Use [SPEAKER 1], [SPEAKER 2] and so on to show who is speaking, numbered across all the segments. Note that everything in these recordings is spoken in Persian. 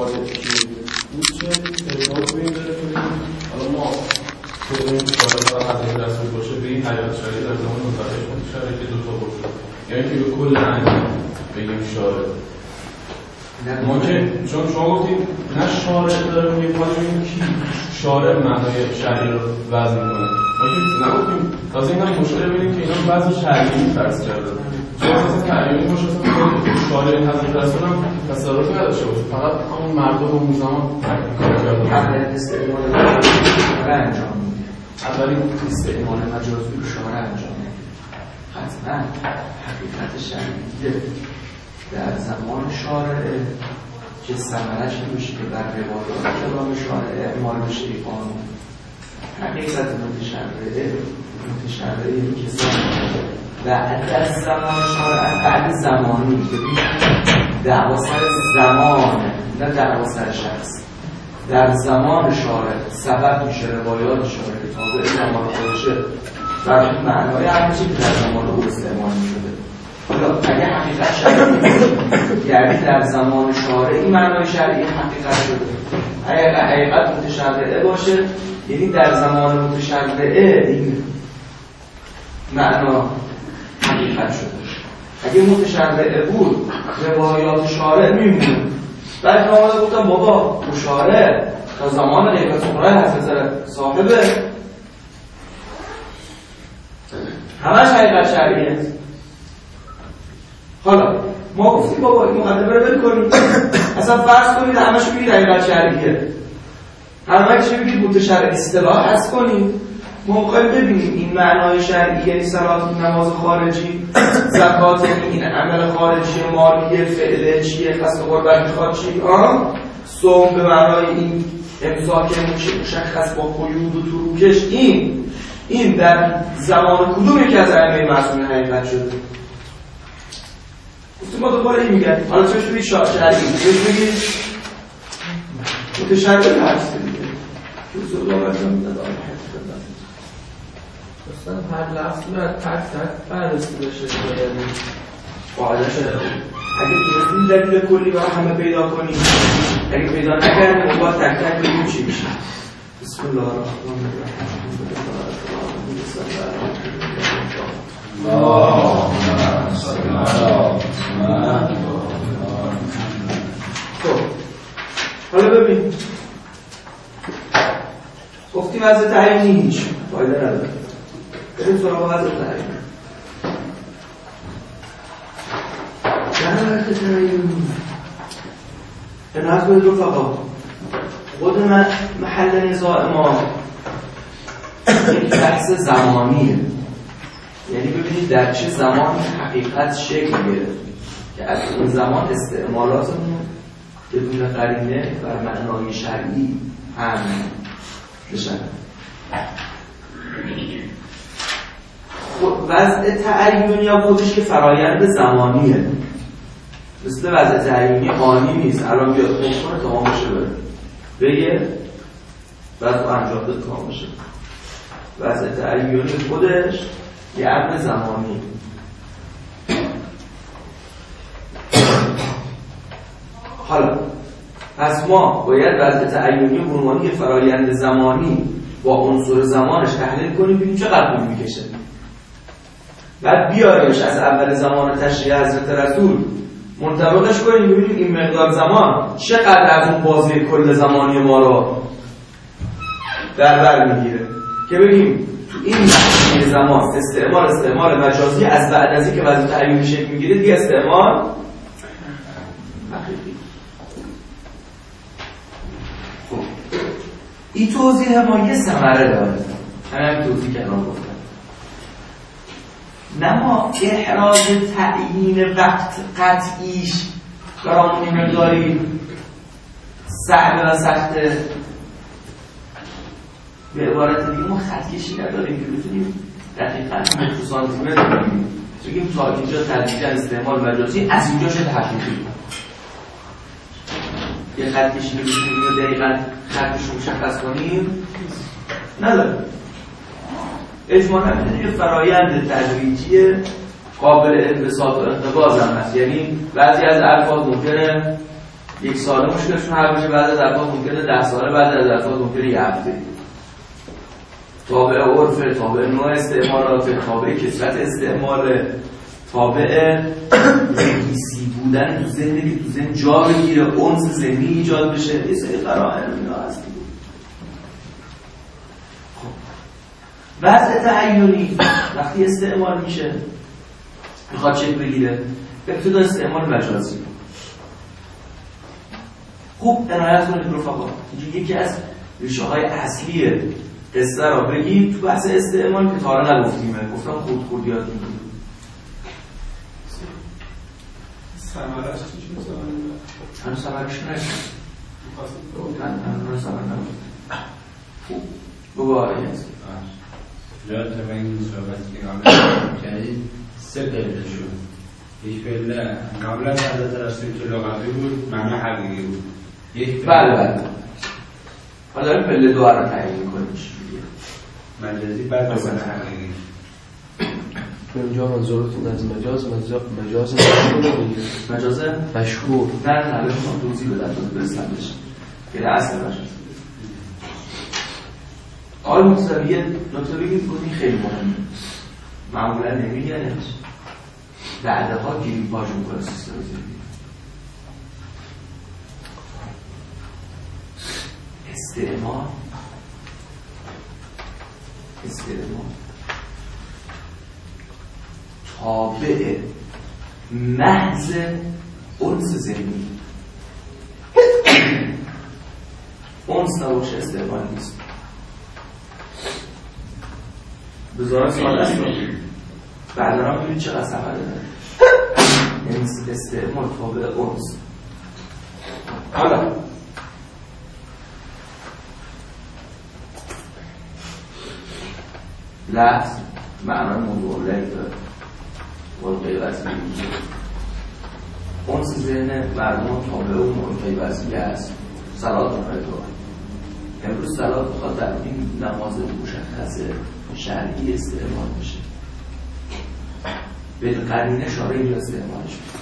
[SPEAKER 1] شارع که بود چه ارتباط بین داره که حالا ما بدونیم که شارع حضرت رسول باشه به این حیات شرعی در زمان متعلق شرعی که دوتا باشه، یعنی که به کل انجام بگیم شارع. ما که چون شما گفتیم نه شارع داره میگه ما ببینیم کی شارع معنای شرعی رو وضع میکنه، ما که نگفتیم تازه این هم مشکل ببینیم که اینا وضع شرعی فرض کرده چون اساس تعیینی باشه شارع حضرت رسول هم تصرفی نداشته باشه، فقط همون مردم اون زمان کار کردن
[SPEAKER 2] استعمال شارع انجام میده. اولین استعمال مجازی رو شارع انجام میده. حتما حقیقت شرعی در زمان شارع که ثمرش میشه که در روایات کلام شارع اعمال بشه قانون. حقیقت متشرعه که زمان بعد از زمان شارع بعد زمانی که دعوا سر زمان نه دعوا سر شخص در زمان شارع سبب میشه روایات شارع که تابع زمان خودشه در معنای هر چیزی که در زمان او استعمال میشده. حالا اگه حقیقت شرعی یعنی در زمان شارع این معنای شرعی حقیقت شده، اگر حقیقت متشرعه باشه یعنی در زمان متشرعه این معنا حقیقت شده. اگه متشرعه بود روایات شارع میمون. بعد آمده گفتم بابا شارع تا زمان غیبت صغرا حضرت صاحبه همش حقیقت شرعیه. حالا ما گفتیم بابا این مقدمه رو بل کنیم اصلا فرض کنید همش بگید حقیقت شرعیه، همش بگید متشرع اصطلاح هست کنید. ما می‌خوایم ببینیم این معنای شرعی یعنی صلات، نماز خارجی، زکات، این عمل خارجی مالی، فعل چیه، قصد قربت میخواد چی، صوم به معنای این امساک مشخص با قیود و تروکش، این در زمان کدوم یکی از ائمه معصومین حقیقت شده؟ گفتیم ما دوباره این میگن حالا چه بگید شرعی، چه بگید متشرع هست دیگه که الله برجام نداره.
[SPEAKER 3] اصلا هر لحظه باید تک بررسی بشه یعنی
[SPEAKER 2] قاعده شده. اگه تونستیم دلیل کلی برای همه پیدا کنیم، اگه پیدا نکردیم باید تک تک بگیم چی میشه. بسم الله الرحمن الرحیم. خب حالا ببین گفتیم از تعیینی هیچ فایده نداره، بریم سراغ از تعیینی. در تعیینی به نظر رفقا خود محل نزاع ما یک بحث زمانیه، یعنی ببینید در چه زمان حقیقت شکل گرفت که از اون زمان استعمالاتمون بدون قرینه بر معنای شرعی هم بشن. وضع تعیینی یا خودش که فرایند زمانیه، مثل وضع تعیینی آنی نیست. الان بیاد کنه تمام بشه بگه بعد انجام بده تمام بشه. وضع تعیینی خودش یه امر زمانی. حالا پس ما باید وضع تعیینی و عنوانی فرایند زمانی با عنصر زمانش تحلیل کنیم ببینیم چقدر طول میکشه، بعد بیاریمش از اول زمان تشریع حضرت رسول منطبقش کنیم ببینیم این مقدار زمان چقدر از اون بازی کل زمانی ما رو در بر میگیره که ببینیم تو این مسیر زمان استعمال مجازی از بعد از اینکه وضع تعیینی شکل میگیره دیگه استعمال حقیقی. خب این توضیح ما یه ثمره داره، همین توضیح که الان گفتم. نما احراز تعیین وقت قطعیش برامون این مقداری صعب و سخته. به عبارت دیگه ما خطکشی نداریم که بتونیم دقیقاً متر سانتیمتر بگیریم، بگیم تا اینجا تدریجاً استعمال مجازی از اینجا شده حقیقی. یه خطکشی که بتونیم دقیقاً خطش رو مشخص کنیم نداریم. اجمالاً یه فرایند تدریجی قابل انبساط و انقباض هم هست، یعنی بعضی از الفاظ ممکنه یک ساله مشکلشون حل بشه، بعد از دفعات ممکنه 10 ساله، بعد از دفعات ممکنه یه هفته. تابع عرف، تابع نوع استعمالات، تابع کثرت استعمال، تابع رئیسی بودن تو زندگی، تو ذهن جا بگیره، انس ذهنی ایجاد بشه، یه سری قرائن اینا هست. وضع تعینی وقتی استعمال میشه میخواد چک بگیره، ابتدا استعمال مجازی. خوب عنایت کنید رفقا، اینجا یکی از ریشه های اصلی قصه را بگیم تو بحث استعمال که تا حالا نگفتیمه، گفتم خود یاد میگیم.
[SPEAKER 1] ثمرش چی میشه؟
[SPEAKER 2] هنوز ثمرش نشد. هنوز ثمر نشد. خوب بگو آقایی هست.
[SPEAKER 4] جا طبعا این صحبتی که قبلا کردید 3 پله شد. یک پله قبلا حضرت رسول که لغوی بود، معنی حقیقی بود.
[SPEAKER 2] بله حالا داریم پله 2 رو تعیین میکنیم
[SPEAKER 4] مجازی بعد از حقیقی.
[SPEAKER 3] اینجا منظورتون از مجاز مشهور
[SPEAKER 2] نه بخوام توضیح بدم تو برسم بشه که اصل مجاز. آقای متصوی یه نکته بگید گفتین خیلی مهمه، معمولا نمیگنش بعدها گیری پاش میکنه سیستم زندگی. استعمال تابع محض انس ذهنی، انس نباشه استعمال نیست. بذارم سوال است بعدا هم ببینید چقدر سفر داره. استعمال تابع انس. حالا لحظ معنی موضوع داره و غیبت میگه انس ذهن مردم تابع و مورد پیوستگی هست. صلات مردم امروز صلات بخواد در این نماز مشخص شرعی استعمال بشه، به قرینه شاره اینجا استعمالش بشه،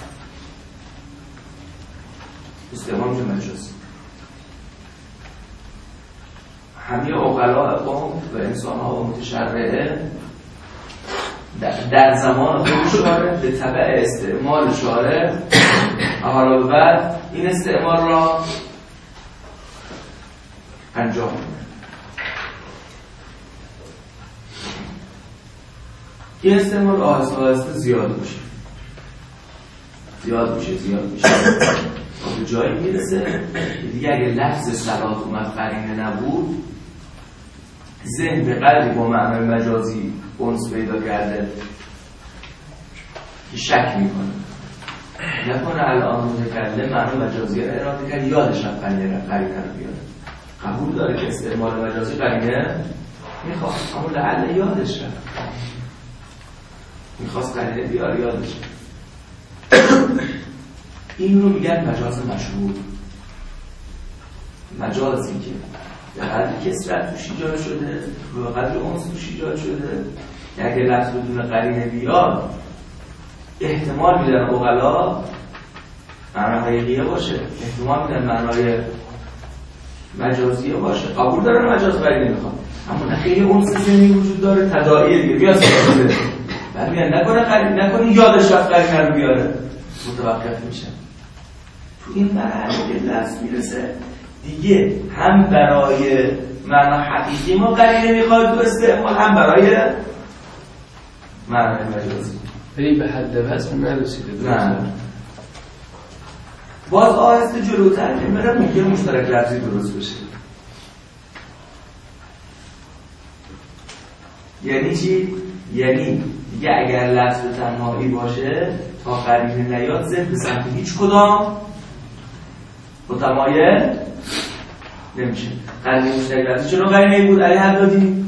[SPEAKER 2] استعمال میشه مجاز. همه عقلاء قوم و انسان ها و متشرعه در زمان خود شارع به تبع استعمال شارع حالا بعد این استعمال را انجام میده. این استعمال آهسته زیاد میشه و به جایی میرسه دیگه اگه لفظ صلات اومد قرینه نبود، ذهن به قدری با معنای مجازی انس پیدا کرده که شک میکنه، نکنه الان متکلم معنای مجازی را اراده کرد یادش هم قرینه رو بیاره. قبول داره که استعمال مجازی قرینه میخواد، اما لعل یادش رفت، میخواست قرینه بیاره یادش رفت. این رو میگن مجاز مشهور. مجازی که به قدر کثرت توش ایجاد شده، به قدر انس توش ایجاد شده، که اگه لفظ بدون قرینه بیاد احتمال میدن عقلا معنی حقیقیه باشه، احتمال میدن معنای مجازیه باشه. قبول دارن مجاز قرینه میخواد، اما نه خیلی انس ذهنی وجود داره تداعیه دیگه بیاد سازه بعد میگن نکنه یادش رفت قرینه رو بیاره، متوقف میشه. تو این مرحله که لفظ میرسه دیگه هم برای معنی حقیقی ما قرینه میخواد تو استعمال، هم برای معنی مجازی.
[SPEAKER 3] ولی به حد وصف نرسیده.
[SPEAKER 2] نه باز آهسته جلوتر که میره ممکن مشترک لفظی درست بشه. یعنی چی؟ یعنی دیگه اگر لفظ تنهایی باشه تا قرینه نیاد ذهن به سمت هیچ کدام متمایل نمیشه. قرینه مشترک لفظی چرا قرینه بود علی حدادی؟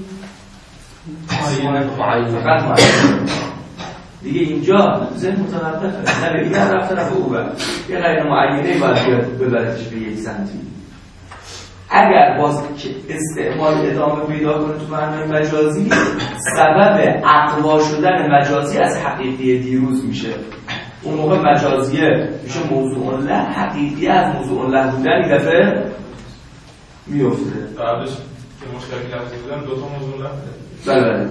[SPEAKER 2] فقط دیگه اینجا ذهن متوقفه، نه به این رفته نه به او بر یه قرینه معینه باید بیاد ببردش به 1 سانتی. اگر باز که استعمال ادامه پیدا کنه تو معنای مجازی، سبب اقوا شدن مجازی از حقیقی دیروز میشه. اون موقع مجازیه میشه موضوع له، حقیقی از موضوع له بودن این دفعه میفته.
[SPEAKER 1] قبلش که مشکلی لفظی بودن دو تا موضوع له.
[SPEAKER 2] بله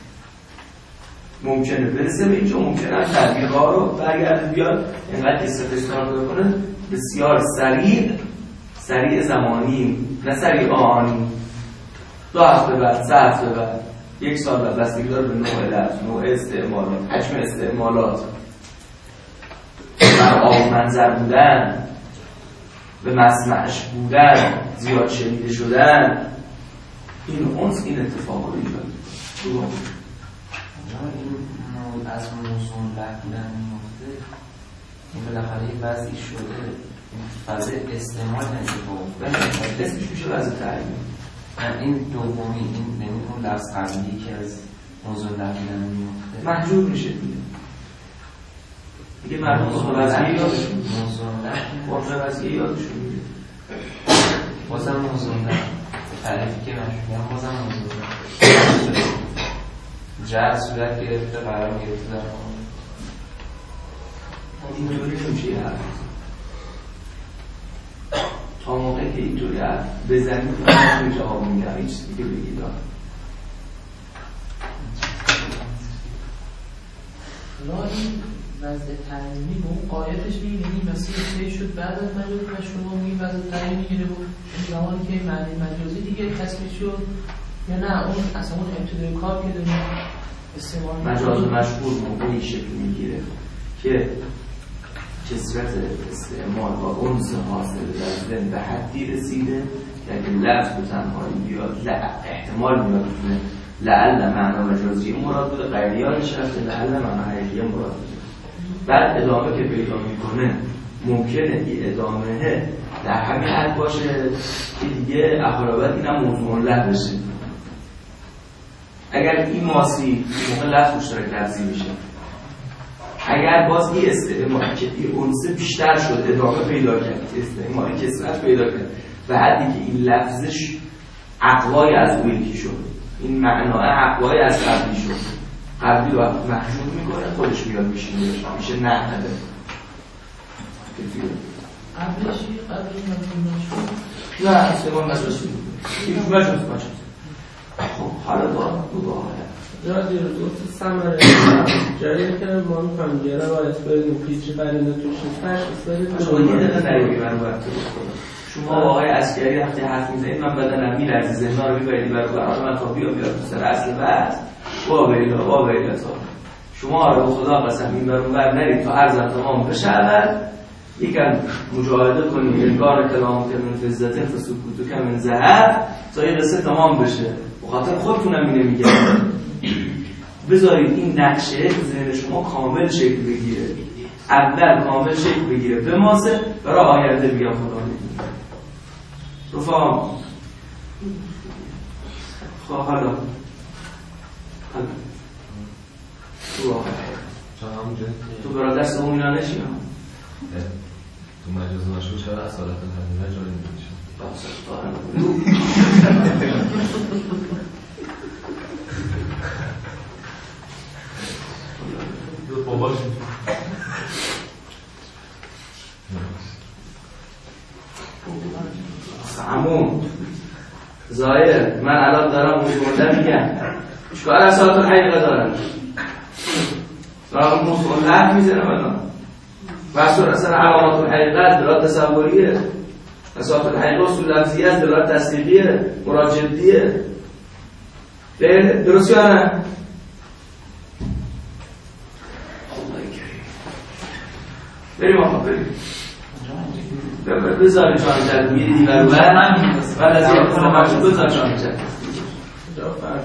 [SPEAKER 2] ممکنه برسه به اینجا، ممکنه از تطبیق‌ها رو برگرده بیاد اینقدر استفاده کنه بسیار سریع زمانی، نه سریع آنی، 2 هفته بعد، 3 هفته بعد، 1 سال بعد، بستگی داره به نوع لفظ، نوع استعمالات، حجم استعمالات، بر آب منظر بودن، به مسمعش بودن، زیاد شنیده شدن، این اونس این اتفاق رو ایجاد می‌کنه.
[SPEAKER 5] این از موضوع له بودن میفته، این بالاخره یه وضعی شده، فضای استعمال اتفاق
[SPEAKER 2] اسمش میشه وضع تعیین.
[SPEAKER 5] این دومی، این نمی اون لفظ قبلی که از موضوع له بودن میفته
[SPEAKER 2] محجوب میشه دیگه مردم وضعیه یادشون موضوع وضعیه یادشون میگه
[SPEAKER 5] بازم موضوع له تعریفی که من شدیم بازم موضوع له جهت صورت گرفته قرار گرفته در
[SPEAKER 2] اینطوری نمیشه یه حرف تا موقع که اینطوری حرف بزنید که جواب میگم هیچ چیزی که بگید
[SPEAKER 3] این وضع تعلیمی به اون قایتش میگیریم مسیر طی شد بعد از مجازی و شما میگیم وضع تعلیمی میگیره بود زمانی که معنی مجازی دیگه تصویب شد یا نه اون اصلا اون ابتدای کار که داریم استعمال
[SPEAKER 2] مجاز مشهور موقعی شکل میگیره که کثرت استعمال و انس حاصل در ذهن به حدی رسیده که اگه لفظ به تنهایی بیاد احتمال میاد بتونه لعل معنا مجازی مراد بوده، غیریانش رفته لعل معنا حقیقی مراد بوده. بعد ادامه که پیدا میکنه ممکنه این ادامه در همین حد باشه که دیگه اخرابت اینم موضوع له بشه. اگر این ماسی موقع لفظ مشترک لفظی میشه، اگر باز این استعمال که این انسه بیشتر شد ادامه پیدا کرد، استعمال کثرت پیدا کرد و حدی که این لفظش اقوای از اون یکی شد، این معنا اقوای از قبلی شد، قبلی رو محجوب میکنه خودش میاد میشه نه نده
[SPEAKER 3] قبلش
[SPEAKER 2] نه استعمال مجازی این مجاز خب حالا با
[SPEAKER 3] جایی رو دوست سمره جایی که ما میکنم یه روایت بریم پیچی قرینه توش نیست
[SPEAKER 2] شما یه دقیقه نریبی من باید شما آقای عسکری وقتی حرف میزنید من بدنم میلرزه ذهن‌ها رو میبرید برای من تا بیام تو سر اصل بحث با ویلا شما رو خدا قسم این برون بر نرید تا عرضم تمام بشه اول یکم مجاهده کنید انگار کلام که من فزتن فسکوتو که من زهر تا یه قصه تمام بشه بخاطر خودتونم اینه میگم بذارید این نقشه ذهن شما کامل شکل بگیره، اول کامل شکل بگیره بماسه برای آینده بیام خدا میدونه رفاهم خواه حالا تو برادر سوم اینا نشیم
[SPEAKER 6] تو مجاز مشهور چرا اصالت تنظیمه جاری نمیشه
[SPEAKER 1] باباش
[SPEAKER 2] عموم ظاهر من الان دارم موضوع میگم چکار اصالت الحقیقه دارم دارم موضوع لحظ میزنم الان بحثور اصلا علامات الحقیقه دلالت تصوریه، اصالت الحقیقه اصول لفظیه است، دلالت تصدیقیه، مراد جدیه. درست یا نه؟ بریم آقا بریم بذاری جان جد میری دیگر بعد از یک کنه بچه بذار جان جد
[SPEAKER 3] جا فرده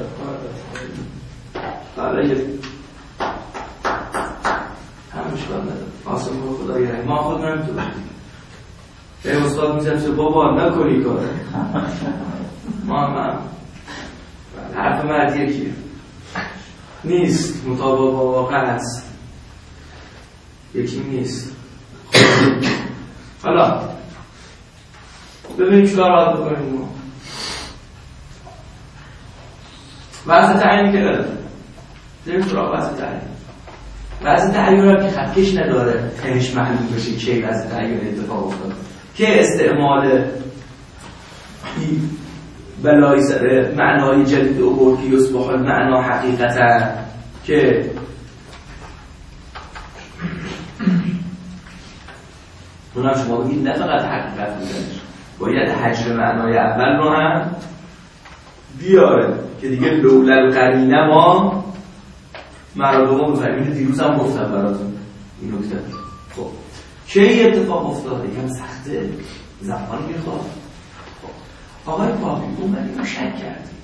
[SPEAKER 2] حالا یه همش کار ندارم آسان با خدا یه ما خود نمیتونم به استاد میزم چه بابا نکنی کاره من حرف مرد یکیه نیست مطابق با واقع هست یکی نیست. حالا ببینیم چیکار باید بکنیم ما وضع تعیین که داره بریم سراغ وضع تعیین وضع تعین که خطکش نداره خیلیش محلول بشه کی وضع تعین اتفاق افتاد که استعمال بلای سر معنای جدید عبور که یصبح المعنا حقیقتا که اونم شما بگید نه فقط حقیقت بودنش باید حجر معنای اول رو هم بیاره که دیگه لولل قرینه ما مرادوما بفرمید دیروز هم گفتم براتون این نکته. خب چه اتفاق افتاده؟ یکم سخته زمان میخواد. خب آقای پاپی اومدیم شک کردیم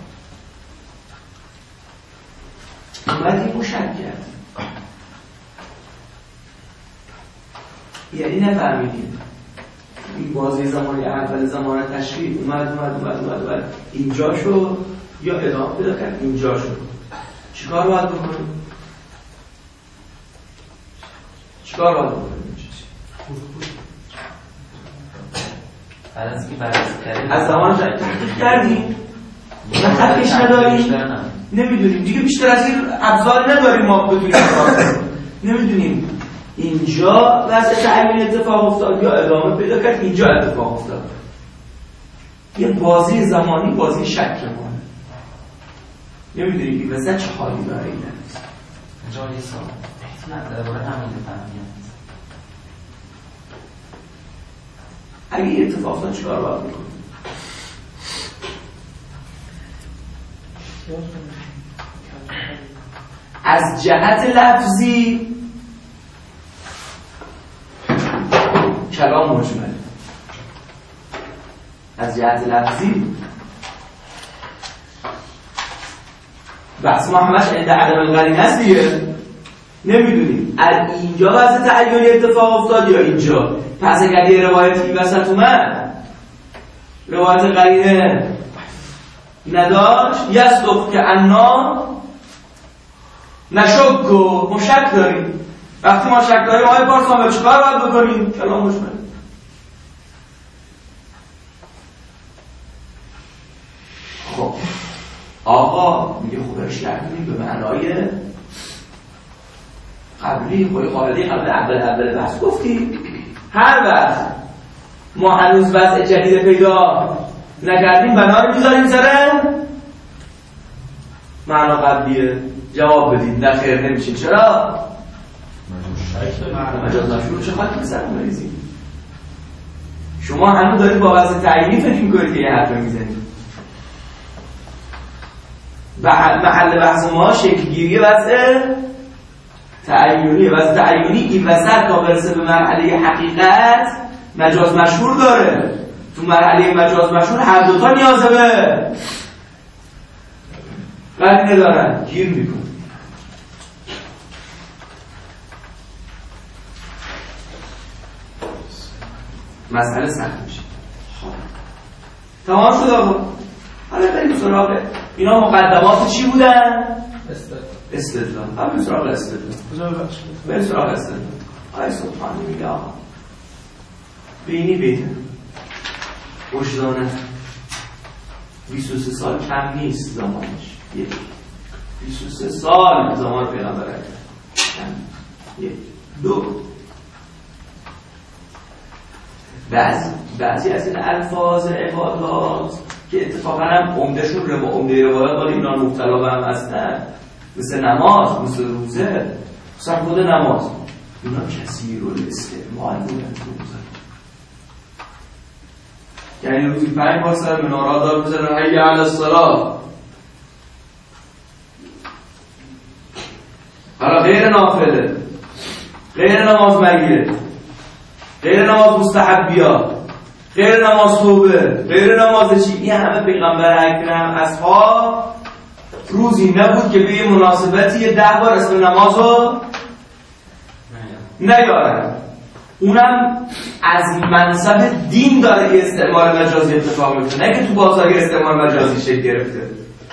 [SPEAKER 2] یعنی نفهمیدیم این بازی زمانی اول زمان تشریح اومد اینجا شد یا ادامه پیدا کرد اینجا شد. چیکار باید بکنیم؟ از زمان تحقیق کردیم نه خطکش نداریم نمیدونیم دیگه بیشتر از این ابزار نداریم ما بتونیم نمیدونیم اینجا وضع تعیین اتفاق افتاد یا ادامه پیدا کرد اینجا اتفاق افتاد. یه بازی زمانی بازی شک مونه نمیدونیم که وسط چه حالی داره این هست
[SPEAKER 5] جایی سال نداره باید همین فهمیم
[SPEAKER 2] اگه این اتفاق افتاد چکار باید بکنیم؟ از جهت لفظی کلام مجمل از جهت لفظی بحث محمد عند عدم القرینه است دیگه نمیدونیم از اینجا واسه تعین اتفاق افتاد یا اینجا. پس اگر یه روایتی وسط اومد روایت قرینه نداشت یصدق که انا نشک و مشک داریم. وقتی ما شک داریم آقای پارسان به چیکار باید بکنیم؟ کلام مجمل. خب آقا میگه خب اشترکنیم به معنای قبلی قاعده قبل اول بحث گفتی هر وقت ما هنوز وضع جدید پیدا نکردیم بنا رو میذاریم سر معنا قبلیه. جواب بدید نه خیر نمیشه. چرا؟ مجاز مشهور چه خاطر بسر مریزیم شما هنوز دارید با وضع تعیینی فکر میکنید که یه حرف میزنید. محل بحث ما شکلگیری وضع تعیینی. وضع تعیینی این وسط تا برسه به مرحله حقیقت مجاز مشهور داره. تو مرحله مجاز مشهور هر دوتا نیازه به قرینه دارن گیر میکن. مسئله سخت میشه. تمام شد آقا. حالا بریم سراغ اینا مقدمات چی بودن؟ استدلال. بریم سراغ استدلال. آی سبحانه میگه آقا بینی بیده وجدانه 23 سال کم نیست زمانش. 23 سال زمان پیغمبر کم. 1 2 بعضی از این الفاظ عبادات که اتفاقا هم عمدهشون عمده روایات ولی اینا مبتلا به هم هستن مثل نماز مثل روزه مثلا خود نماز اینا کثیر الاستعمال بودن تو روزه. یعنی روزی 5 بار سر منارات دار بزنن حی علی الصلاة. حالا غیر نافله غیر نماز مگیره غیر نماز مستحبیات غیر نماز توبه غیر نماز چی این همه پیغمبر اکرم اصحاب روزی نبود که به مناسبتی 10 بار اسم نماز رو نیارن. اونم از منصب دین داره که استعمال مجازی اتفاق میفته نه که تو بازار استعمال مجازی شکل گرفته.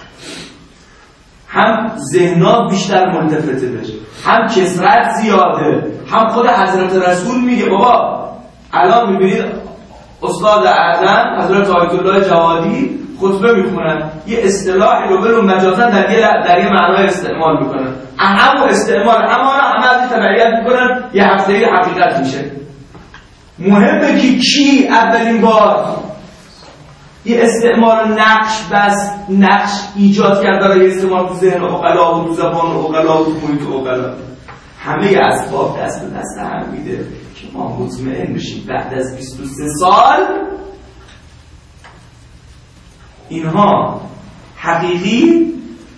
[SPEAKER 2] هم ذهنا بیشتر ملتفته بشه هم کثرت زیاده هم خود حضرت رسول میگه بابا الان میبینید استاد اعظم حضرت آیت الله جوادی خطبه میخونن یه اصطلاحی رو برون مجازا در یه معنای استعمال میکنن. همون استعمال همه تبعیت میکنن، یه هفته حقیقت میشه. مهمه که کی اولین بار یه استعمال نقش ایجاد کرد برای استعمال تو ذهن عقلا و تو زبان عقلا و تو محیط عقلا. همه اسباب دست به دست هم میده که ما مطمئن بشیم بعد از 23 سال اینها حقیقی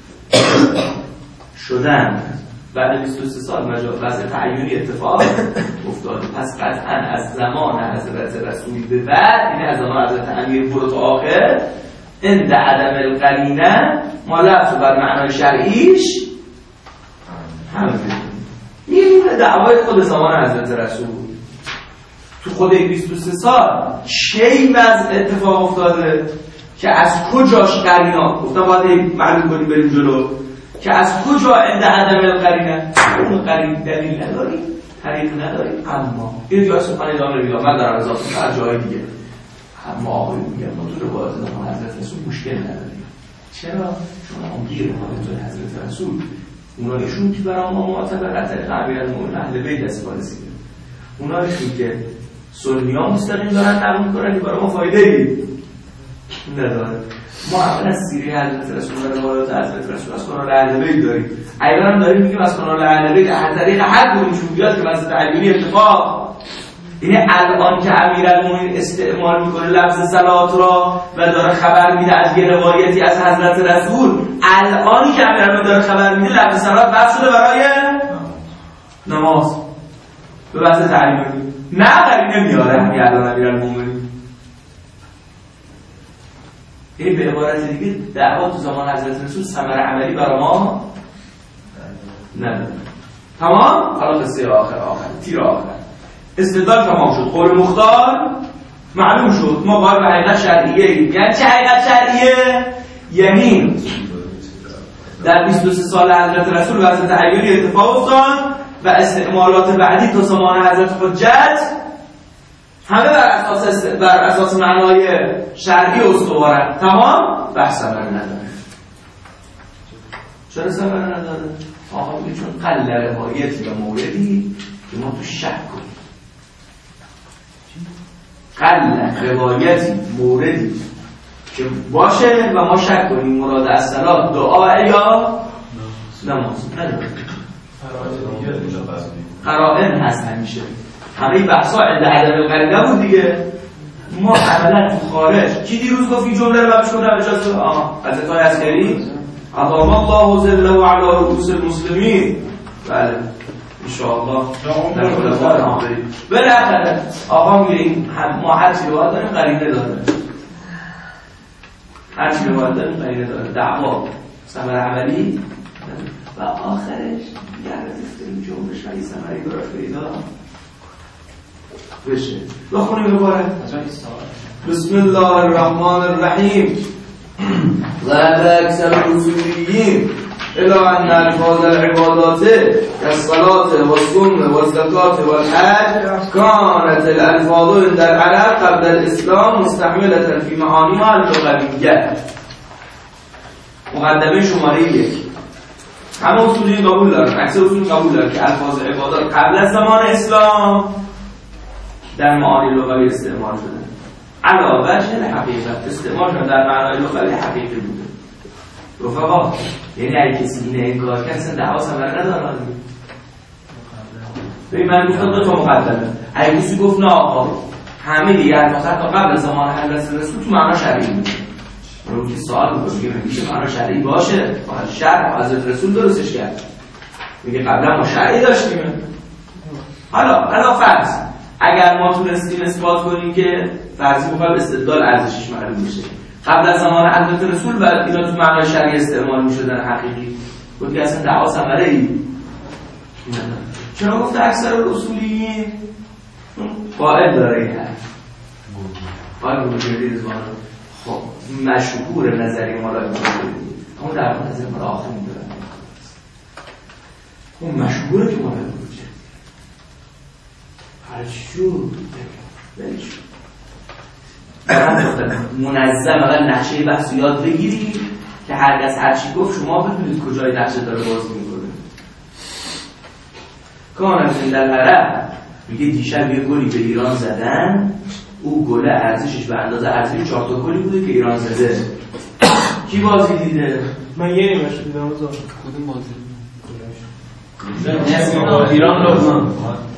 [SPEAKER 2] شدن. بعد 23 سال وضع تعیینی اتفاق افتاده. پس قطعا از زمان حضرت رسول به بعد، یعنی از زمان حضرت امیر برو تا آخر، عند عدم القرینه ما لفظ بر معنای شرعیش همه میمونه. دعوای خود زمان حضرت رسول تو خود 23 سال چه وضع اتفاق افتاده که از کجاش قرینا گفتم باید معلوم کنیم بریم جلو که از کجا عند عدم القرینه اون قرین دلیل نداریم، طریق نداریم. اما این جای سخن ادامه رو من دارم اضافه در جای دیگه. اما آقای میگه ما تو روایت زمان حضرت رسول مشکل نداریم. چرا؟ چون آمگیر روایت حضرت رسول اونا نشون که برای ما معتبر طریق امیرالمومنین اهل بیت استفاده رسیده. اونا نشون که سنی‌ها مستقیم دارن نقل می‌کنن که برای ما فایده ای نداره. ما اول از سیره حضرت رسول و روایات حضرت رسول از کانال اهل بیت داریم. ایضا هم داریم میگیم از کانال اهل بیت از طریق هر کدومشون بیاد که واسه تعیینی اتفاق. یعنی الان که امیرالمومنین استعمال میکنه لفظ صلات را و داره خبر میده از یه روایتی از حضرت رسول، الانی که امیرالمومنین داره خبر میده لفظ صلات بحث شده برای نماز به بحث تعیینی. نه قرینه میاره همین الان امیرالمومنین. این به عبارت دیگه دعوا تو زمان حضرت رسول ثمره عملی برای ما نداره. تمام؟ حالا قصه آخر تیر آخر استدلال تمام شد. قول مختار معلوم شد. ما باید به حقیقت شرعیه ایم. یعنی چه حقیقت شرعیه؟ یعنی در 23 سال حضرت رسول وضع تعیینی اتفاق افتاد و استعمالات بعدی تا زمان حضرت حجت همه بر اساس معنای شرعی استوارن. تمام؟ بحث ثمره نداره. چرا ثمره نداره؟ آقا میگه چون قل روایتی و موردی که ما تو شک کنیم. قل روایتی موردی که باشه و ما شک کنیم مراد از صلات دعا یا نماز نداره. قرائن هست همیشه. همه بحثا عند عدم القرینه بود دیگه. ما عملا تو خارج کی دیروز گفت این جمله رو بهش گفتم اجازه حضرت های عسکری اقام الله ظله علی رؤوس المسلمین. بله ان شاء الله در خلافات آمری بالاخره آقا میگه ما هر چی روایت داریم قرینه داره، هر چی روایت داریم قرینه داره. دعوا ثمره عملی و آخرش گردید این جمله شایی ثمره داره پیدا بشه. بخونیم دوباره. بسم الله الرحمن الرحیم. ذهب اکثر الاصولیین الى ان الفاظ العبادات كالصلاة والصوم والزكاة والحج كانت الالفاظ در العرب قبل الاسلام مستعملة في معانيها اللغوية. مقدمه شماره 1. همه اصولیین قبول دارن، اکثر اصولیین قبول دارن که الفاظ عبادات قبل از زمان اسلام در معانی لغوی استعمال شده. علاوه بر حقیقت استعمال شده در معنای لغوی حقیقی بوده. رفقا یعنی اگه کسی اینه انکار کرد اصلا دعوا ثمره نداره. ببین من گفتم دو تا مقدمه. اگه کسی گفت نه آقا همه دیگه حتی قبل زمان حضرت رسول تو معنا شرعی بوده، رو که سوال میگه میشه معنا شرعی باشه؟ فقط شرع حضرت رسول درستش کرد. میگه قبلا ما شرعی داشتیم. حالا فرض اگر ما تونستیم اثبات کنیم که فرضی مقابل استدلال ارزشش معلوم میشه قبل از زمان حضرت رسول و اینا تو معنای شرعی استعمال میشدن حقیقی، گفت که اصلا دعوا ثمره ای چرا گفت اکثر الاصولیین قائل داره این حرف قائل بودی رضوان. خب مشهور نظری ما را اما در مورد نظر ما آخر میدارن اون مشهوره که ما را بودی هرشو بلیشو منظم اول نقشه بحث یاد بگیری که هرگز هرچی گفت شما بدونید کجای نقشه داره بازی میکنه. کان از عند العرب میگه دیشب یه گلی به ایران زدن، او گله ارزشش به اندازه ارزش 4 تا گلی بوده که ایران زده. کی بازی دیده؟
[SPEAKER 7] من یه نیمش دیدم.
[SPEAKER 5] کدوم بازی؟
[SPEAKER 1] ایران لبنان.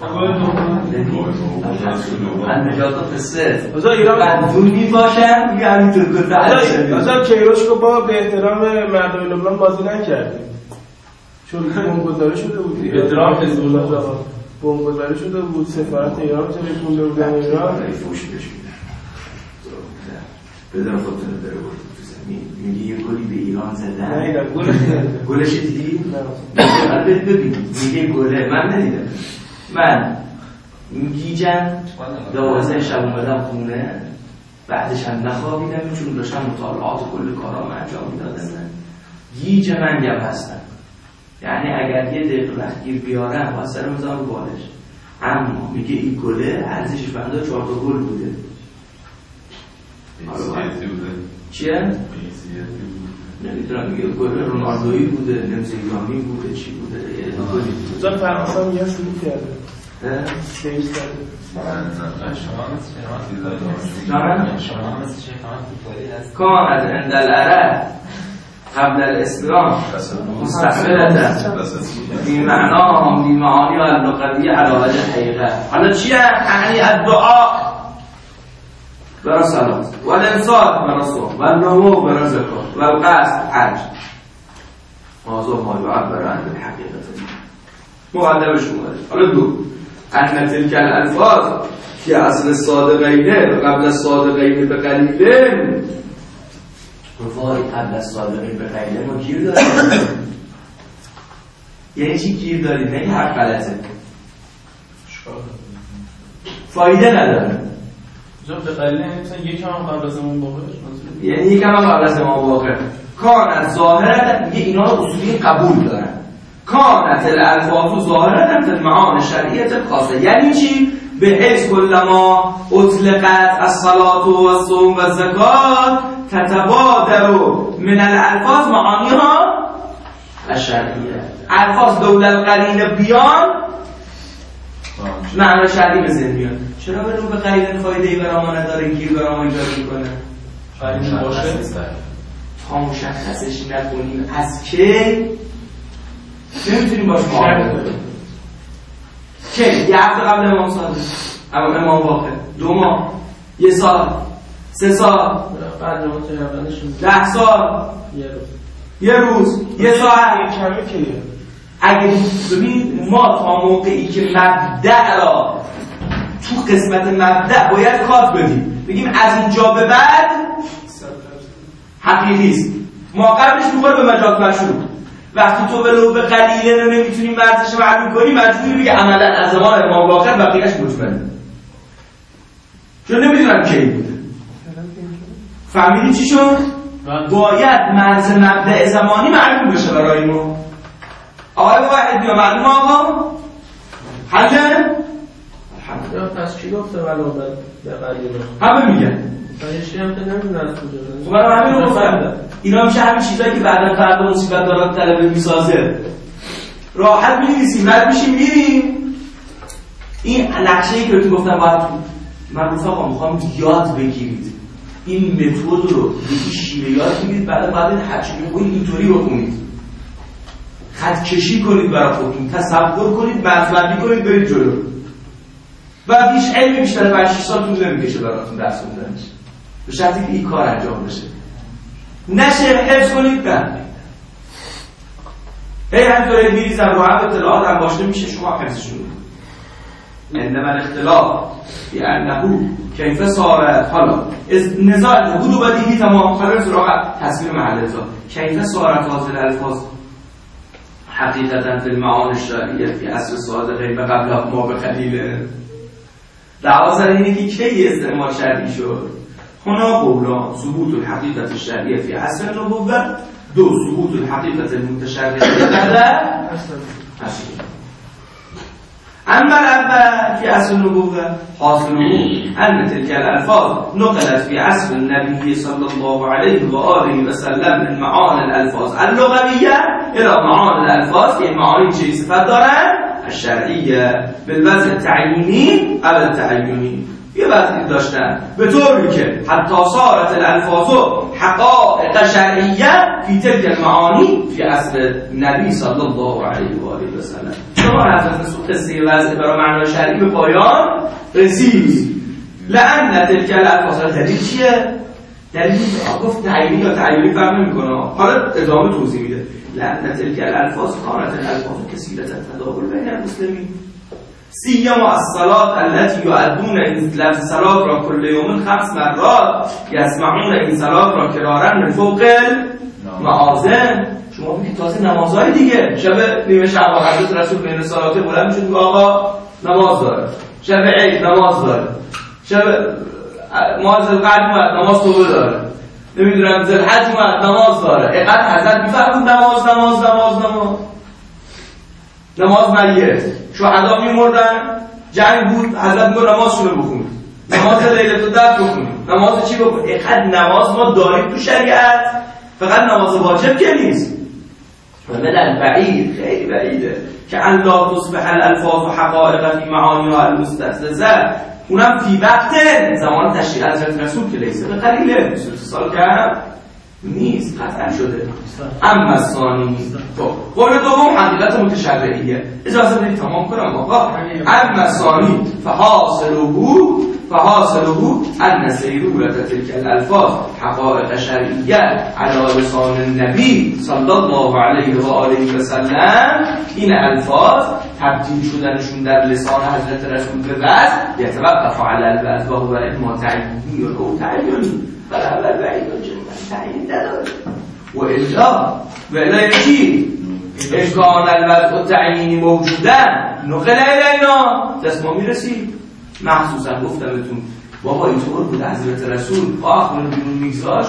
[SPEAKER 2] من نجات قصه
[SPEAKER 7] از ایران
[SPEAKER 2] بدون میباشم میگه همینطور گفته.
[SPEAKER 7] از کیروش که با به احترام مردم لبنان بازی نکردیم چون بمبگذاری شده بود.
[SPEAKER 1] به احترام حزب الله
[SPEAKER 7] بمبگذاری شده بود، سفارت ایران تلفن بودن ایران.
[SPEAKER 2] فوش بهش میدن بدون خودتون رو داره برد تو زمین. میگه یه گلی به ایران زدن.
[SPEAKER 7] نه
[SPEAKER 2] گلش دیدی؟ نه ببین میگه گله من ندیدم. من گیجم 12 شب اومدم خونه، بعدش هم نخوابیدم چون داشتم مطالعات کل کارام انجام میدادم. گیج منگم هستم، یعنی اگر یه دقیقه وقت گیر بیارم باید سر میزنم رو بالش. اما میگه این گله ارزشش به اندازه 4 تا گل بوده. چیه؟ نمیدونم میگه گل رونالدویی بوده، نمزیگامی بوده، چی بوده.
[SPEAKER 7] اونجا فرانسه هم یه سلو کرده سیج کرده.
[SPEAKER 2] کان از عند العرب قبل الاسلام مستقبلة بی معناهم بی معانی و اللغوی علی وجه حقیقت. حالا چیه؟ یعنی الدعا برای صلات و الانصات برای صوم و النمو برای زکات و القصد حج. موضوع ما یعبر عن الحقیقت مقدمش اومده. حالا دو ان تلك الالفاظ که اصل صادقینه و قبل صادقین به قلیله. وای قبل از صادقین به قلیله ما گیر داریم. یعنی چی گیر داریم؟ نه این حرف غلطه، فایده نداره.
[SPEAKER 1] جا به قلیله مثلا یکم هم قبل از امام باقر،
[SPEAKER 2] یعنی یکم هم قبل از امام باقر. کانت ظاهرت میگه اینا رو اصولی قبول دارن. کانت الالفاظ ظاهرت المعان شرعیت خاصه. یعنی چی؟ به حیث کلما اطلقت الصلاة و الصوم و الزکات تتبادر من الالفاظ معانیها الشرعیه. الفاظ دول القرینه بیان معنی شرعی به ذهن میاد. چرا به رو به قرینه فایده‌ای برای ما نداره، گیر برای ما ایجاد میکنه؟
[SPEAKER 1] قرینه باشه
[SPEAKER 2] تا مشخصش نکنیم از که نمیتونیم باش معامله کنیم. که یه هفته قبل امام صادق، امام باقر، 2 ماه، 1 سال، 3 سال، 10 سال، 1 روز، 1 ساعت.
[SPEAKER 7] کمی کلیه.
[SPEAKER 2] اگه ببینید ما تا موقعی که مبدأ را تو قسمت مبدأ باید کات بدیم، بگیم از اینجا به بعد حقیقی است، ما قبلش میخوره به مجاز مشروع. وقتی تو ولو به قلیله رو نمیتونی ورزش معلوم کنی، مجبوری بگی عملا از زمان امام باقر بقیه‌اش مجمله، چون نمیدونم کی بوده. فهمیدی چی شد؟ باید مرز مبدأ زمانی معلوم بشه برای ما. آقای واحد بیا معلوم آقا؟ حله؟
[SPEAKER 7] الحمدلله. پس چی گفته ولو به قلیله؟
[SPEAKER 2] همه میگن
[SPEAKER 7] فایشی هم که نمیدونم از کجا.
[SPEAKER 2] خب برای همین رو گفتم اینا میشه همین چیزایی که بعدا فردا مصیبت دارد طلبه میسازه. راحت می‌نویسیم، رد میشیم میریم. این نقشه‌ای که تو گفتم باید من گفتم میخوام یاد بگیرید این متد رو، یکی شیوه یاد بگیرید، بعد حجمی کنید، اینطوری بخونید، خط کشی کنید برای خودتون، تصور کنید، مرزبندی کنید، برید جلو. و هیچ علمی بیشتر 5-6 سال طول نمیکشه براتون درس خوندنش، به شرطی که این کار انجام بشه. نشه حفظ کنید نه. همینطوری میریزم رو هم اطلاعات هم باشه میشه شما حفظشون. انما الاختلاف یعنی کیف صارت. حالا نزاع بود و بدیهی تمام خلاص راحت تصویر محل ازا کیف صارت حاصل الفاظ حقیقتا فی المعانی الشرعیه فی اصل صادقین و قبل ما به قلیل. دعوا سر اینه که کی استعمال شرعی شد. هنا قولان ثبوت الحقیقت الشرعیه فی اصل النبوه، 2 ثبوت الحقیقت المتشرعیه بعد اصل. اما الاول فی اصل النبوه حاصله ان تلك الالفاظ نقلت فی عصر النبی صلی الله علیه و آله و سلم من معانی الالفاظ اللغویه الى معانی الالفاظ که معانی چه صفت دارن الشرعیه بالوضع التعیینی او التعیینی، یه وضعی داشتن به طوری که حتی صارت الالفاظ حقائق شرعیه فی تلک المعانی فی اصل نبی صلی الله علیه و آله و سلم. شما حضرت رسول قصه وضع برای معنای شرعی به پایان رسید. لأن تلک الالفاظ، دلیل چیه؟ دلیل گفت تعیینی یا تعیینی فرق نمی‌کنه، حالا ادامه توضیح میده. لأن تلک الالفاظ کانت الالفاظ کثیرة التداول بین المسلمین سیما الصلاة التي يؤدون این لفظ صلاة را کل یوم 5 مرات یسمعون این صلاة را کرارا من فوق المعازم. شما میگید تازه نمازهای دیگه، شب نیمه شعبان حضرت رسول بین صلاته بلند میشد که آقا نماز داره، شب عید نماز داره، شب ماه ذوالقعد اومد نماز توبه داره، نمیدونم ذوالحج اومد نماز داره. اینقدر حضرت میفرمود نماز نماز نماز نماز نماز میت، شهدا میمردن، جنگ بود، حضرت میگه نمازشون رو بخونید، نماز لیلة القدر بخونید، نماز چی بخونید. اینقدر نماز ما داریم تو شریعت، فقط نماز واجب که نیست. من بعید، خیلی بعیده که الله تصبح الالفاظ و حقائق فی معانیها المستلزمه، اونم فی وقت زمان تشریع حضرت رسول که لیسه به قلیله، 23 سال کم نیست، قطعا شده. اما ثانی، قول دوم حقیقت متشرعیه. اجازه بدید تمام کنم آقا. اما ثانی فحاصله ان سیرورة تلك الالفاظ حقائق شرعیه علی لسان النبی صلی الله علیه و آله و سلم، این الفاظ تبدیل شدنشون در لسان حضرت رسول به وضع یتوقف علی الوضع و هو اما تعیینی و تعیینی فلا بعید تعیین نداره. و الا چی؟ امکان الوضع التعیینی موجودن نقل الینا دست ما میرسید. مخصوصا گفتم بهتون بابا اینطور بود حضرت رسول آخر بیرون میگذاشت،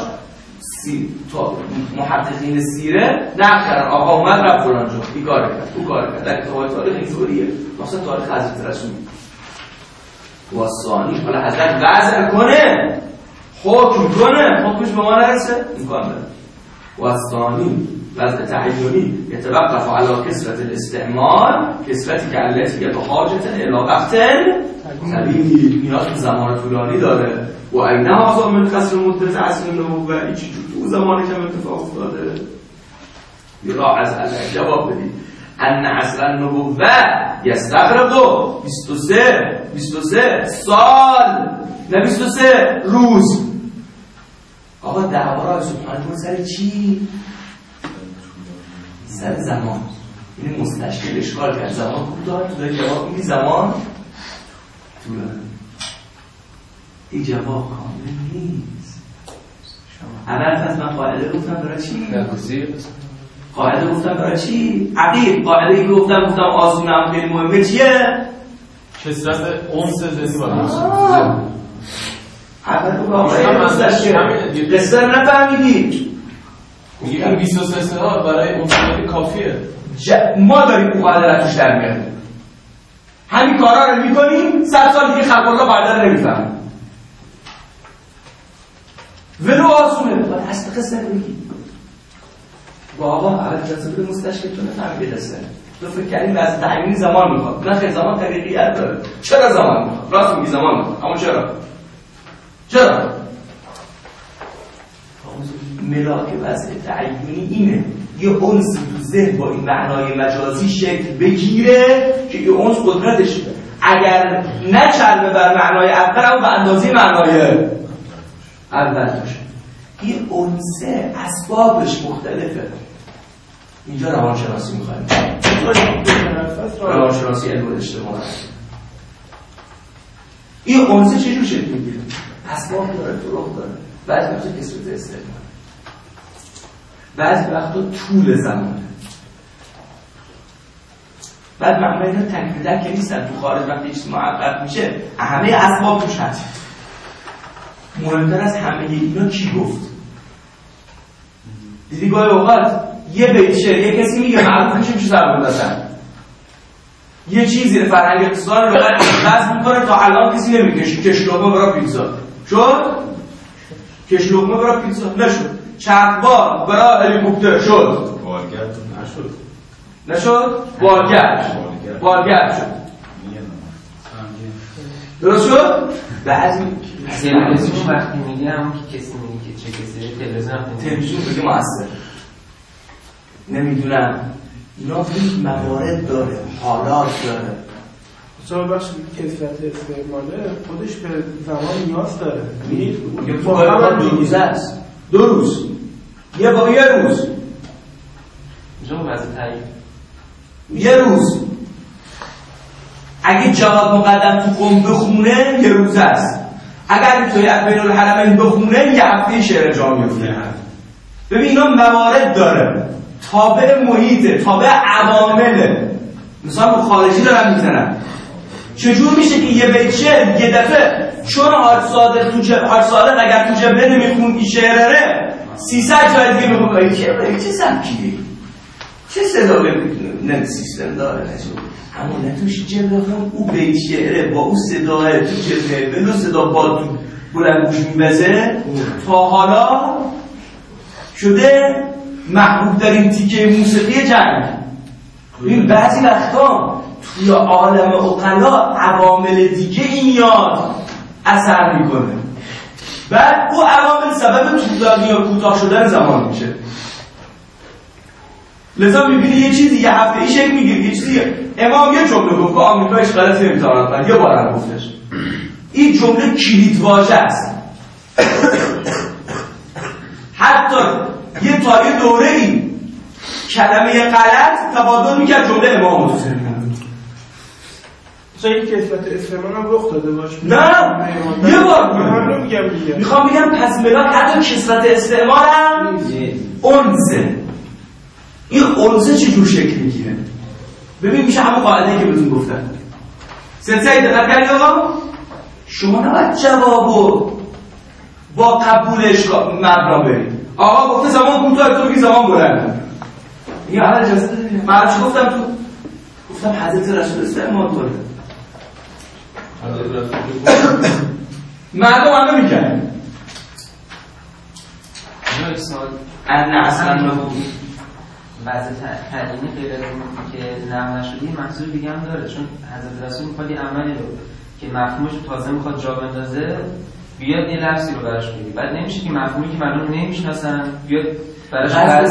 [SPEAKER 2] محققین سیره نقل کردن آقا اومد رفت فلان جا این کار کرد او کار کرد، در کتاب تاریخ اینطوریه، مثلا تاریخ حضرت رسول. و ثانی حالا حضرت وضع کنه، حکم کنه، حکمش به ما نرسه امکان داره. و ثانی وضع تعیینی یتوقف علی کثرت الاستعمال، کثرتی که التي بحاجت الی وقت طویل، نیاز به زمان طولانی داره. و عین هذا من قصر مدت اصل النبوه، این چی تو زمانی که اتفاق افتاده یا از جواب بدید. ان اصل النبوه یستغرق 23 سال نه 23 روز. آقا دعوا سبحانه سر چی؟ سر زمان. این مستشکل اشکال کرد زمان خوب داره، تو داری جواب میدی زمان طولانی. این جواب کامل نیست. اول از من قاعده گفتم برای چی؟ قاعده گفتم برای چی؟ عقیق قاعده ای گفتم آسونم خیلی مهمه چیه؟
[SPEAKER 1] کثرت اونس زنی باید
[SPEAKER 2] اول تو قاعده مستشکل قصه نفهمیدی.
[SPEAKER 1] میگه این 23 ها برای اون سنی کافیه.
[SPEAKER 2] ما داریم اون قاعده را توش در میاریم، همین کارا رو میکنیم، 100 سال دیگه خلق الله قاعده رو نمیفهمه. ولو آسونه باید اصل قصه رو بگی. با آقا اول جلسه بده مستشکل تو نفهمی قصه، تو فکر کردیم از تعیین زمان میخواد، نه خیلی زمان طریقیت داره. چرا زمان میخواد؟ راست میگی زمان میخواد، اما چرا؟ ملاک وضع تعیینی اینه یه انس تو ذهن با این معنای مجازی شکل بگیره که یه انس قدرتش اگر نچربه بر معنای اول اما به اندازه معنای اول باشه. یه انسه اسبابش مختلفه. اینجا روانشناسی میخوایم، روانشناسی علم اجتماع. این انسه چجور شکل میگیره؟ اسباب داره، طرق داره. بعضی وقتا کسرت استعمال، بعضی وقتا طول زمانه. بعد معنی اینا تکمیدن که نیستن، تو خارج وقتی چیز محقق میشه همه اسباب توش هست. مهمتر از همه اینا کی گفت؟ دیدی گاهی اوقات یه بیت شعر یه کسی میگه معروف میشه سربرد اصلا یه چیزی فرهنگ اقتصاد رو لغت میکنه تا الان کسی نمیگه کشلومه برای پیتزا شد، کشلومه برای پیتزا نشد، چرخبار برای هلیکوپتر شد،
[SPEAKER 6] بارگرد نشد،
[SPEAKER 2] بارگرد
[SPEAKER 8] بالگرد شد. درست شد؟ بعضی
[SPEAKER 5] تلویزیون وقتی میگه همون که کسی میگه که چه کسی
[SPEAKER 8] تلویزیون بگه مؤثر نمیدونم اینا یک موارد داره، حالات داره.
[SPEAKER 7] مثلا بخش کیفیت استعماله خودش به زمان نیاز داره.
[SPEAKER 8] یه فوق‌العاده 2 روزه است. 2 روز. یه روز.
[SPEAKER 5] اینجا وضع تعیین.
[SPEAKER 8] یه روز. اگه جواد مقدم تو قم بخونه 1 روزه است. اگر توی بین الحرمین بخونه 1 هفته شعر جا میفته. ببین اینا موارد داره. تابع محیطه، تابع عوامله. مثلا با خارجی دارن میزنن. چجور میشه که یه بیت شعر یه دفعه چون حاج صادق اگر تو جبهه نمیخون این شعره 300 جای دیگه بخونه چه سبکیه چه صدا نه سیستم داره اما نه توش جبهه خون او بیت شعره با او صداه تو جبهه بلو صدا با تو بلند گوش میبزه تا حالا شده محبوب در این تیکه موسیقی جنگ. این بعضی وقتا توی عالم عقلا عوامل دیگه این یاد اثر میکنه. بعد او عوامل سبب طولانی یا کوتاه شدن زمان میشه. لذا میبینی یه چیزی یه هفته ای شکل میگیره، یه چیزی امام یه جمله گفت که آمریکا اشغالات نمیتواند کنه، یه بار هم گفتش. این جمله کلیدواژه است. حتی یه تا یه دوره ای کلمه غلط تبادل میکرد جمله امام رو
[SPEAKER 7] مثلا این کیفیت استعمال هم رخ داده باشه.
[SPEAKER 8] نه یه بار میخوام بگم پس ملاک حتی کسرت استعمال هم انزه. این انزه چجور شکل میگیره؟ ببین میشه همون قاعده که بهتون گفتم. سنسei دقت کردید آقا؟ شما نباید جوابو با قبولش مبنا برید. آقا گفته زمان کوتاه، تو میگی زمان بلند. این حالا اجازه بدید. من چی گفتم حضرت رسول استعمال کنه. مردم هم نمیکنه.
[SPEAKER 5] نه اصلا نبود وضع تعیینی غیر از که نقل نشده یه محصول دیگه هم داره، چون حضرت رسول میخواد یه عملی رو که مفهومش تازه میخواد جا بندازه بیاد یه لفظی رو براش بگی، بعد نمیشه که مفهومی که مردم نمیشناسن بیاد براش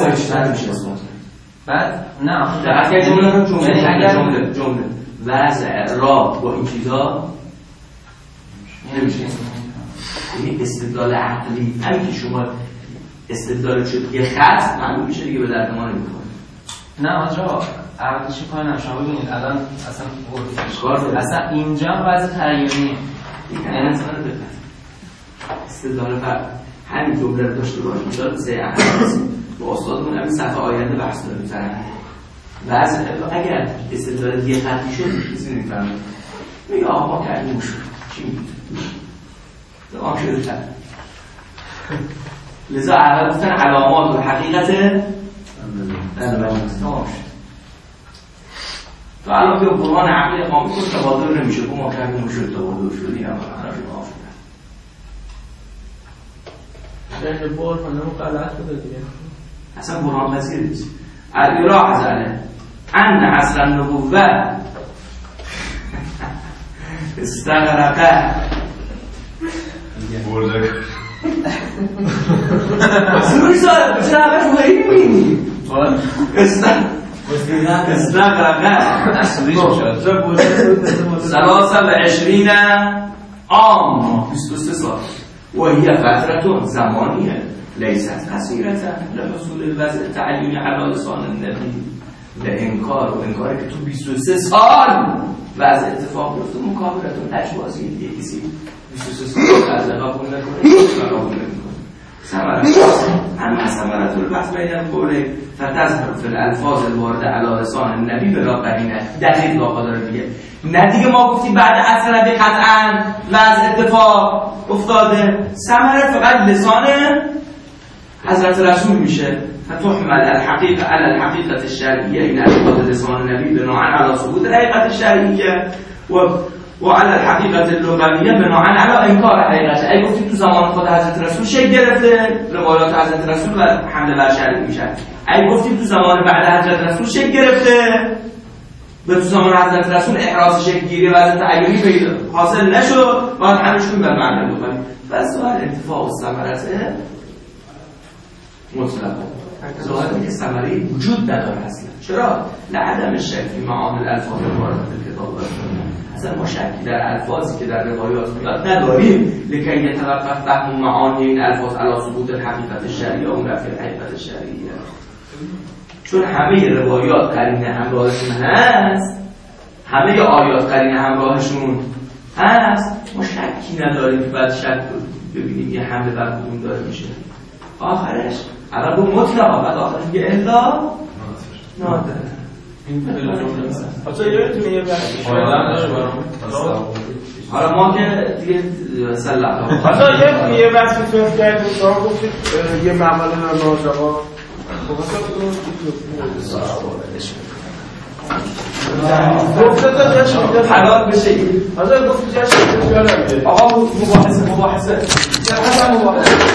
[SPEAKER 5] بعد نه
[SPEAKER 8] اگر جمله وضع را با این چیزا نمیشه. این استدلال عقلی همین که شما استدلال شد یه خط معلوم میشه دیگه به درد ما نمیخوره.
[SPEAKER 5] نه آجا عقلش کار نمیشه. ببینید الان اصلا اصلا اینجا وضع تعیینیه.
[SPEAKER 8] یعنی اصلا استدلال بر همین جمله رو داشته باشیم مثال سه احادیث با استادمون همین صفحه آینده بحث داریم می‌ذارن. وضع اگر استدلال یه خطی شد چیزی نمی‌فهمم. میگه آقا ما کردیم شد. چی میگید؟ تمام شده. لذا اول گفتن علامات و حقیقت تمام شد. تو الان که قرآن عقلی اقام می‌کنه تبادل نمیشه. ما کردیم شد تبادل شد این هم حرف
[SPEAKER 3] یعنی بار منم غلط بوده دیگه.
[SPEAKER 8] اصلا قرآن پذیر نیست. الراحة على ان عصر النبوة استغرق سروش داره چرا همه توهی میبینی؟ استغرق 23 عام 23 سال وهي فترة زمانية ليست قصيرة لحصول الوضع تعيين على لسان النبي لإنكار وإنكار که تو 23 سال وضع اتفاق بیفته مکابرتون لجبازی دیگه کسی 23 سال از قبول نکنه قبول نمیکنه. اما ثمرة البحث بین القولین فتظهر في الالفاظ الوارده على لسان النبی بلا قرینه. دقیق آقا داره دیگه نه دیگه ما گفتیم بعد عصر نبی قطعا وضع اتفاق افتاده. ثمره فقط لسان حضرت رسول میشه. فتحمل الحقيقة على الحقيقة الشرعية إلى حقيقة لسان النبي بناء على ثبوت الحقيقة الشرعية وعلى الحقيقة اللغوية بناء على إنكار حقيقة. أي گفتیم تو زمان خود حضرت رسول شکل گرفته روایات حضرت رسول و حمله بر شرع میشه. أي گفتیم تو زمان بعد حضرت رسول شکل گرفته به تو زمان حضرت رسول احراز شکل گیری وضع تعیینی پیدا حاصل نشد، باید همش کنیم بر معنی بکنیم. پس ظاهر انتفاع و ثمرته مطلقا ظاهر که ثمره وجود نداره اصلا. چرا؟ لعدم شک فی معانی الالفاظ وارده در کتاب اصلا ما شکی در الفاظی که در روایات میاد نداریم، لکن یتوقف فهم معانی این الفاظ علی ثبوت الحقیقت الشرعیه و نفی الحقیقت الشرعیه. چون همه روایات قرینه همراهشون هست، همه آیات قرینه همراهشون هست، ما شکی نداریم که بعد شک ببینیم یه حمله بر کدوم داره میشه. آخرش اول گفت مطلقا، بعد آخرش میگه الا نادر.
[SPEAKER 1] این خیلی جمله است.
[SPEAKER 7] اصلا یادتونه یه بحث
[SPEAKER 1] آیدن داره برام.
[SPEAKER 8] حالا ما که دیگه سلام.
[SPEAKER 7] اصلا یه بحث میتونست کردیم، شما گفتید یه مقاله در ناجقا
[SPEAKER 8] حلال بشه این.
[SPEAKER 7] حاضر گفت جشن
[SPEAKER 8] آقا مباحثه